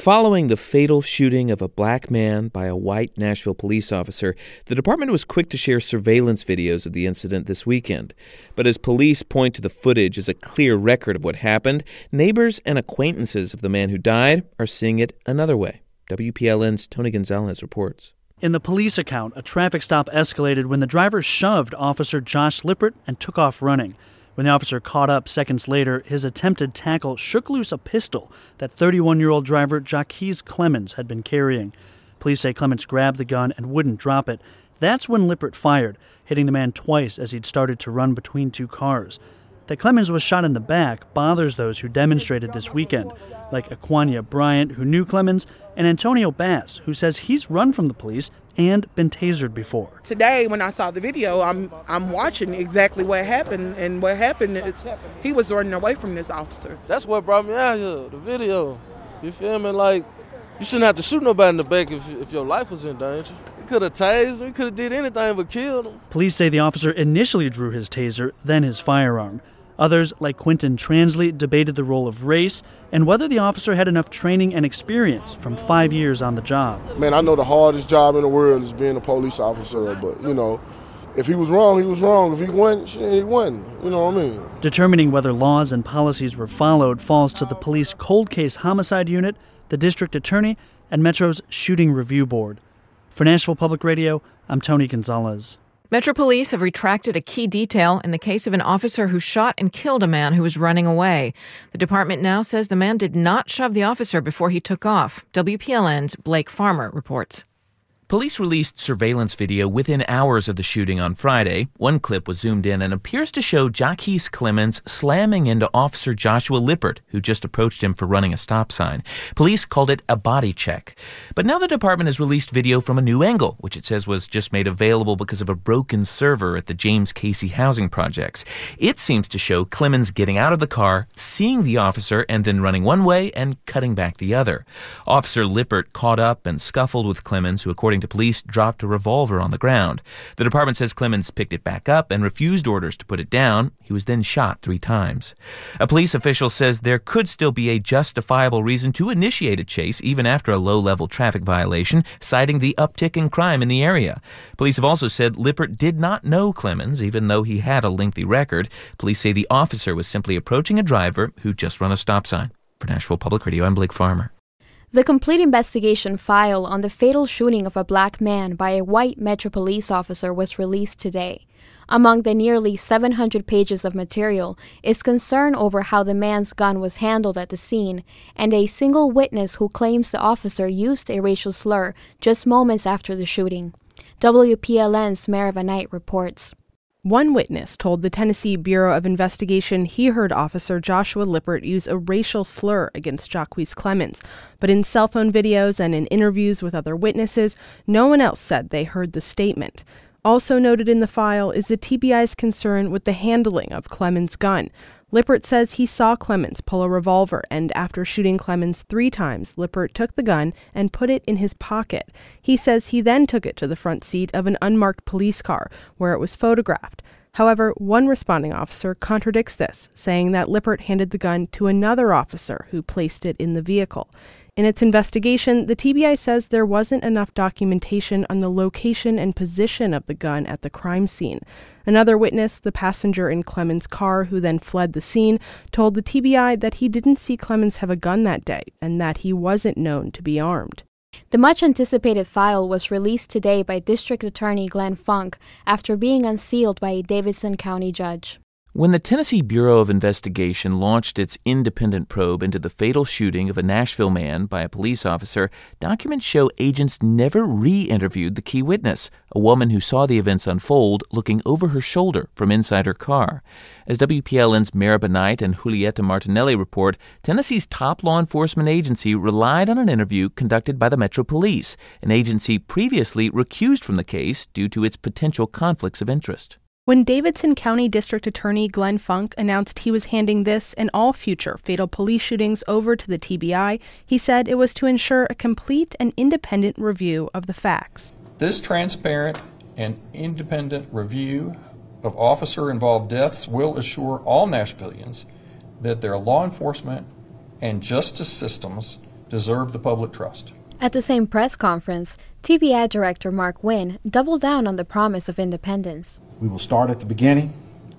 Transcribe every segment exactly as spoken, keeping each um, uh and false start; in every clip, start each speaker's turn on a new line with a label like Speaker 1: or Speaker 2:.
Speaker 1: Following the fatal shooting of a black man by a white Nashville police officer, the department was quick to share surveillance videos of the incident this weekend. But as police point to the footage as a clear record of what happened, neighbors and acquaintances of the man who died are seeing it another way. W P L N's Tony Gonzalez reports.
Speaker 2: In the police account, a traffic stop escalated when the driver shoved Officer Josh Lippert and took off running. When the officer caught up seconds later, his attempted tackle shook loose a pistol that thirty-one-year-old driver Jaquez Clemens had been carrying. Police say Clemens grabbed the gun and wouldn't drop it. That's when Lippert fired, hitting the man twice as he'd started to run between two cars. That Clemens was shot in the back bothers those who demonstrated this weekend, like Aquania Bryant, who knew Clemens, and Antonio Bass, who says he's run from the police and been tasered before.
Speaker 3: Today, when I saw the video, I'm I'm watching exactly what happened, and what happened is he was running away from this officer.
Speaker 4: That's what brought me out here, the video. You feel me? Like, you shouldn't have to shoot nobody in the back if, if your life was in danger. You could have tased him, you could have did anything but killed him.
Speaker 2: Police say the officer initially drew his taser, then his firearm. Others, like Quentin Transley, debated the role of race and whether the officer had enough training and experience from five years on the job.
Speaker 5: Man, I know the hardest job in the world is being a police officer, but, you know, if he was wrong, he was wrong. If he wasn't, he wasn't. You know what I mean?
Speaker 2: Determining whether laws and policies were followed falls to the police cold case homicide unit, the district attorney, and Metro's shooting review board. For Nashville Public Radio, I'm Tony Gonzalez.
Speaker 6: Metro Police have retracted a key detail in the case of an officer who shot and killed a man who was running away. The department now says the man did not shove the officer before he took off. W P L N's Blake Farmer reports.
Speaker 1: Police released surveillance video within hours of the shooting on Friday. One clip was zoomed in and appears to show Jaquez Clemens slamming into Officer Joshua Lippert, who just approached him for running a stop sign. Police called it a body check. But now the department has released video from a new angle, which it says was just made available because of a broken server at the James Casey housing projects. It seems to show Clemens getting out of the car, seeing the officer, and then running one way and cutting back the other. Officer Lippert caught up and scuffled with Clemens, who, according to police, dropped a revolver on the ground. The department says Clemens picked it back up and refused orders to put it down. He was then shot three times. A police official says there could still be a justifiable reason to initiate a chase even after a low-level traffic violation, citing the uptick in crime in the area. Police have also said Lippert did not know Clemens, even though he had a lengthy record. Police say the officer was simply approaching a driver who just run a stop sign. For Nashville Public Radio, I'm Blake Farmer.
Speaker 7: The complete investigation file on the fatal shooting of a black man by a white Metro police officer was released today. Among the nearly seven hundred pages of material is concern over how the man's gun was handled at the scene and a single witness who claims the officer used a racial slur just moments after the shooting. W P L N's Marava Knight reports.
Speaker 8: One witness told the Tennessee Bureau of Investigation he heard Officer Joshua Lippert use a racial slur against Jaquez Clemens, but in cell phone videos and in interviews with other witnesses, no one else said they heard the statement. Also noted in the file is the T B I's concern with the handling of Clemens' gun. Lippert says he saw Clemens pull a revolver, and after shooting Clemens three times, Lippert took the gun and put it in his pocket. He says he then took it to the front seat of an unmarked police car, where it was photographed. However, one responding officer contradicts this, saying that Lippert handed the gun to another officer who placed it in the vehicle. In its investigation, the T B I says there wasn't enough documentation on the location and position of the gun at the crime scene. Another witness, the passenger in Clemens' car who then fled the scene, told the T B I that he didn't see Clemens have a gun that day and that he wasn't known to be armed.
Speaker 7: The much-anticipated file was released today by District Attorney Glenn Funk after being unsealed by a Davidson County judge.
Speaker 1: When the Tennessee Bureau of Investigation launched its independent probe into the fatal shooting of a Nashville man by a police officer, documents show agents never re-interviewed the key witness, a woman who saw the events unfold looking over her shoulder from inside her car. As W P L N's Marava Knight and Julieta Martinelli report, Tennessee's top law enforcement agency relied on an interview conducted by the Metro Police, an agency previously recused from the case due to its potential conflicts of interest.
Speaker 8: When Davidson County District Attorney Glenn Funk announced he was handing this and all future fatal police shootings over to the T B I, he said it was to ensure a complete and independent review of the facts.
Speaker 9: This transparent and independent review of officer-involved deaths will assure all Nashvillians that their law enforcement and justice systems deserve the public trust.
Speaker 7: At the same press conference, T B I Director Mark Wynn doubled down on the promise of independence.
Speaker 10: We will start at the beginning.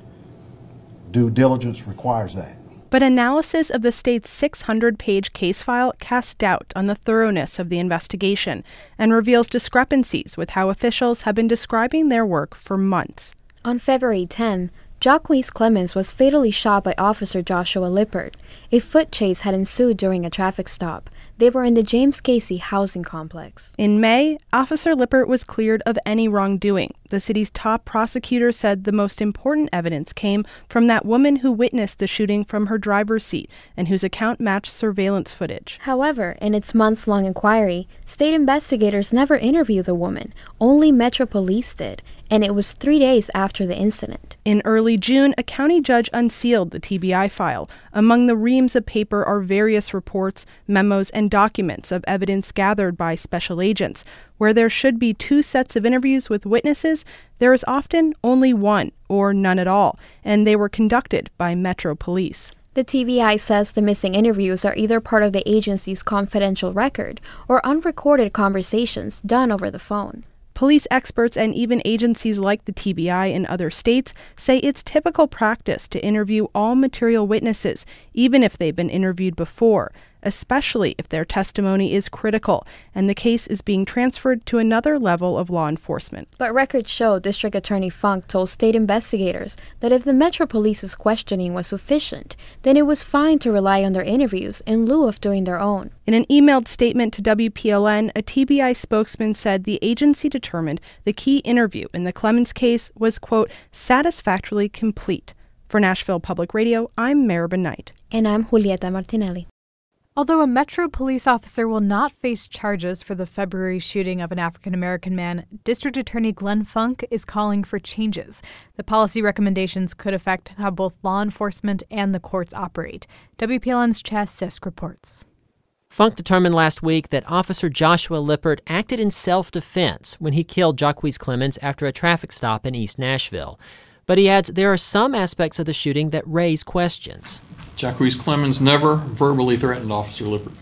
Speaker 10: Due diligence requires that.
Speaker 8: But analysis of the state's six hundred page case file casts doubt on the thoroughness of the investigation and reveals discrepancies with how officials have been describing their work for months.
Speaker 7: On February tenth, Jacquees Clemens was fatally shot by Officer Joshua Lippert. A foot chase had ensued during a traffic stop. They were in the James Casey housing complex.
Speaker 8: In May, Officer Lippert was cleared of any wrongdoing. The city's top prosecutor said the most important evidence came from that woman who witnessed the shooting from her driver's seat and whose account matched surveillance footage.
Speaker 7: However, in its months-long inquiry, state investigators never interviewed the woman. Only Metro Police did, and it was three days after the incident.
Speaker 8: In early June, a county judge unsealed the T B I file. Among the reams of paper are various reports, memos, and documents of evidence gathered by special agents. Where there should be two sets of interviews with witnesses, there is often only one, or none at all, and they were conducted by Metro Police.
Speaker 7: The T B I says the missing interviews are either part of the agency's confidential record or unrecorded conversations done over the phone.
Speaker 8: Police experts and even agencies like the T B I in other states say it's typical practice to interview all material witnesses, even if they've been interviewed before, especially if their testimony is critical and the case is being transferred to another level of law enforcement.
Speaker 7: But records show District Attorney Funk told state investigators that if the Metro Police's questioning was sufficient, then it was fine to rely on their interviews in lieu of doing their own.
Speaker 8: In an emailed statement to W P L N, a T B I spokesman said the agency determined the key interview in the Clemens case was, quote, satisfactorily complete. For Nashville Public Radio, I'm Maribel Knight.
Speaker 7: And I'm Julieta Martinelli.
Speaker 11: Although a Metro police officer will not face charges for the February shooting of an African-American man, District Attorney Glenn Funk is calling for changes. The policy recommendations could affect how both law enforcement and the courts operate. W P L N's Chaz Sisk reports.
Speaker 12: Funk determined last week that Officer Joshua Lippert acted in self-defense when he killed Jacquees Clemens after a traffic stop in East Nashville. But he adds there are some aspects of the shooting that raise questions.
Speaker 9: Jacquees Clemens never verbally threatened Officer Lippert.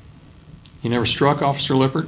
Speaker 9: He never struck Officer Lippert.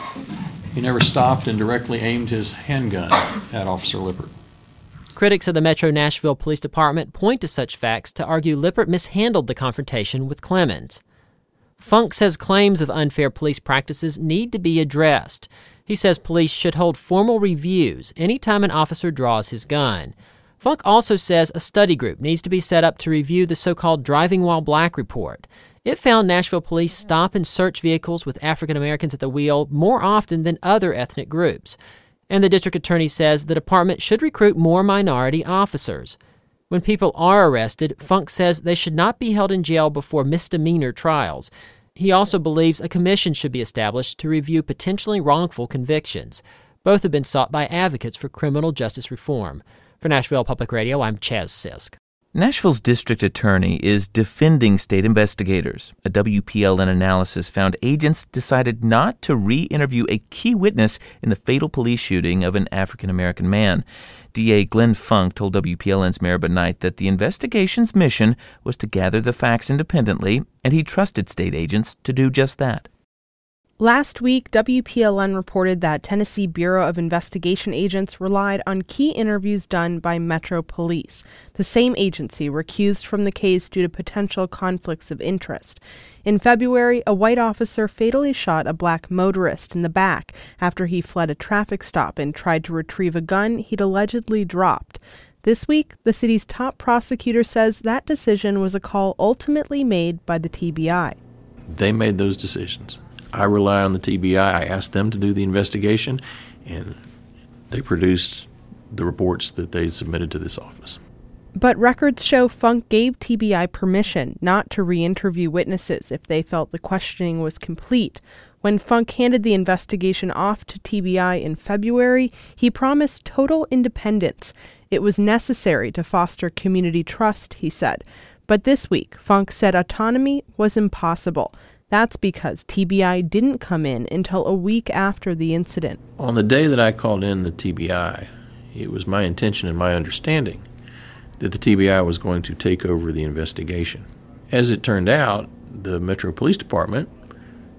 Speaker 9: He never stopped and directly aimed his handgun at Officer Lippert.
Speaker 12: Critics of the Metro Nashville Police Department point to such facts to argue Lippert mishandled the confrontation with Clemens. Funk says claims of unfair police practices need to be addressed. He says police should hold formal reviews anytime an officer draws his gun. Funk also says a study group needs to be set up to review the so-called Driving While Black report. It found Nashville police stop and search vehicles with African Americans at the wheel more often than other ethnic groups. And the district attorney says the department should recruit more minority officers. When people are arrested, Funk says they should not be held in jail before misdemeanor trials. He also believes a commission should be established to review potentially wrongful convictions. Both have been sought by advocates for criminal justice reform. For Nashville Public Radio, I'm Chaz Sisk.
Speaker 1: Nashville's district attorney is defending state investigators. A W P L N analysis found agents decided not to re-interview a key witness in the fatal police shooting of an African-American man. D A Glenn Funk told W P L N's Maribel Knight that the investigation's mission was to gather the facts independently, and he trusted state agents to do just that.
Speaker 8: Last week, W P L N reported that Tennessee Bureau of Investigation agents relied on key interviews done by Metro Police, the same agency recused from the case due to potential conflicts of interest. In February, a white officer fatally shot a black motorist in the back after he fled a traffic stop and tried to retrieve a gun he'd allegedly dropped. This week, the city's top prosecutor says that decision was a call ultimately made by the T B I.
Speaker 13: They made those decisions. I rely on the T B I. I asked them to do the investigation, and they produced the reports that they submitted to this office.
Speaker 8: But records show Funk gave T B I permission not to re-interview witnesses if they felt the questioning was complete. When Funk handed the investigation off to T B I in February, he promised total independence. It was necessary to foster community trust, he said. But this week, Funk said autonomy was impossible. That's because T B I didn't come in until a week after the incident.
Speaker 13: On the day that I called in the T B I, it was my intention and my understanding that the T B I was going to take over the investigation. As it turned out, the Metro Police Department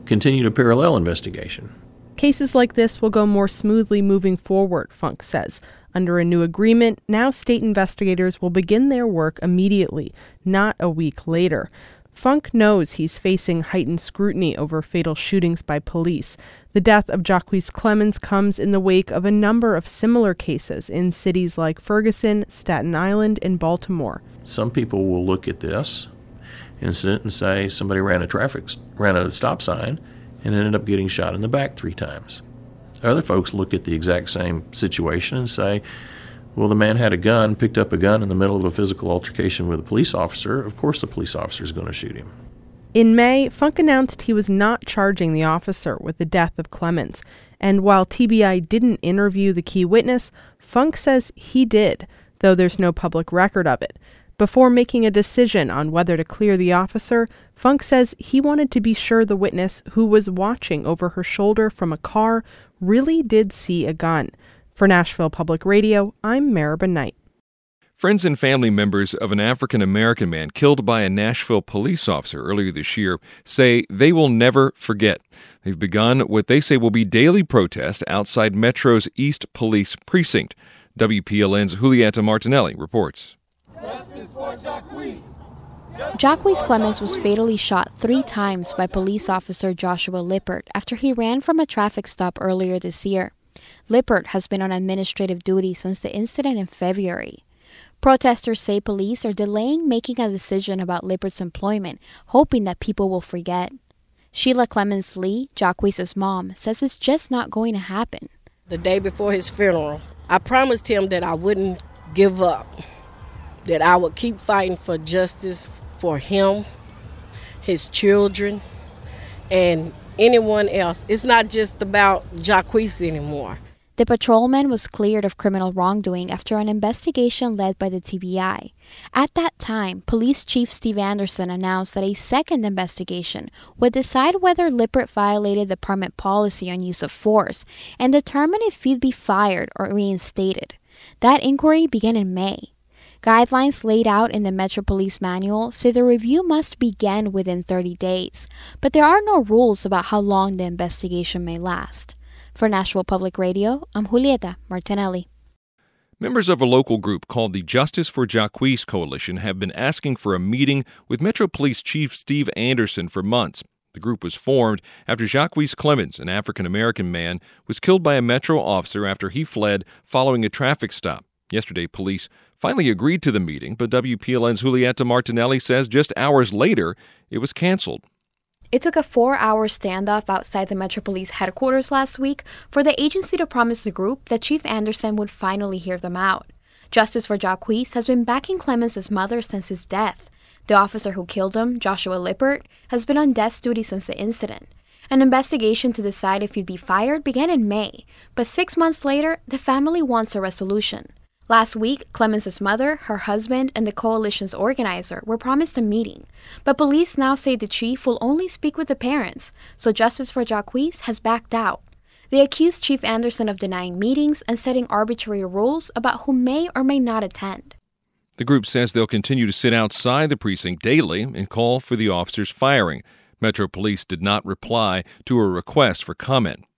Speaker 13: continued a parallel investigation.
Speaker 8: Cases like this will go more smoothly moving forward, Funk says. Under a new agreement, now state investigators will begin their work immediately, not a week later. Funk knows he's facing heightened scrutiny over fatal shootings by police. The death of Jacquees Clemens comes in the wake of a number of similar cases in cities like Ferguson, Staten Island, and Baltimore.
Speaker 13: Some people will look at this incident and say somebody ran a traffic ran a stop sign and ended up getting shot in the back three times. Other folks look at the exact same situation and say, well, the man had a gun, picked up a gun in the middle of a physical altercation with a police officer. Of course the police officer is going to shoot him.
Speaker 8: In May, Funk announced he was not charging the officer with the death of Clemens. And while T B I didn't interview the key witness, Funk says he did, though there's no public record of it. Before making a decision on whether to clear the officer, Funk says he wanted to be sure the witness, who was watching over her shoulder from a car, really did see a gun. For Nashville Public Radio, I'm Maribel Knight.
Speaker 14: Friends and family members of an African-American man killed by a Nashville police officer earlier this year say they will never forget. They've begun what they say will be daily protests outside Metro's East Police Precinct. W P L N's Julieta Martinelli reports.
Speaker 15: Justice for Jacquees.
Speaker 7: Jacquees Clemens was fatally shot three times by police officer Joshua Lippert after he ran from a traffic stop earlier this year. Lippert has been on administrative duty since the incident in February. Protesters say police are delaying making a decision about Lippert's employment, hoping that people will forget. Sheila Clemens Lee, Jacquees' mom, says it's just not going to happen.
Speaker 15: The day before his funeral, I promised him that I wouldn't give up, that I would keep fighting for justice for him, his children, and anyone else. It's not just about Jacquees anymore.
Speaker 7: The patrolman was cleared of criminal wrongdoing after an investigation led by the T B I. At that time, Police Chief Steve Anderson announced that a second investigation would decide whether Lippert violated department policy on use of force and determine if he'd be fired or reinstated. That inquiry began in May. Guidelines laid out in the Metro Police Manual say the review must begin within thirty days, but there are no rules about how long the investigation may last. For Nashville Public Radio, I'm Julieta Martinelli.
Speaker 14: Members of a local group called the Justice for Jacquees Coalition have been asking for a meeting with Metro Police Chief Steve Anderson for months. The group was formed after Jacquees Clemens, an African-American man, was killed by a Metro officer after he fled following a traffic stop. Yesterday, police finally agreed to the meeting, but W P L N's Julieta Martinelli says just hours later, it was canceled.
Speaker 7: It took a four-hour standoff outside the Metro Police headquarters last week for the agency to promise the group that Chief Anderson would finally hear them out. Justice for Jacquees has been backing Clemens' mother since his death. The officer who killed him, Joshua Lippert, has been on desk duty since the incident. An investigation to decide if he'd be fired began in May, but six months later, the family wants a resolution. Last week, Clemens' mother, her husband, and the coalition's organizer were promised a meeting, but police now say the chief will only speak with the parents, so Justice for Jacquees has backed out. They accused Chief Anderson of denying meetings and setting arbitrary rules about who may or may not attend.
Speaker 14: The group says they'll continue to sit outside the precinct daily and call for the officer's firing. Metro Police did not reply to a request for comment.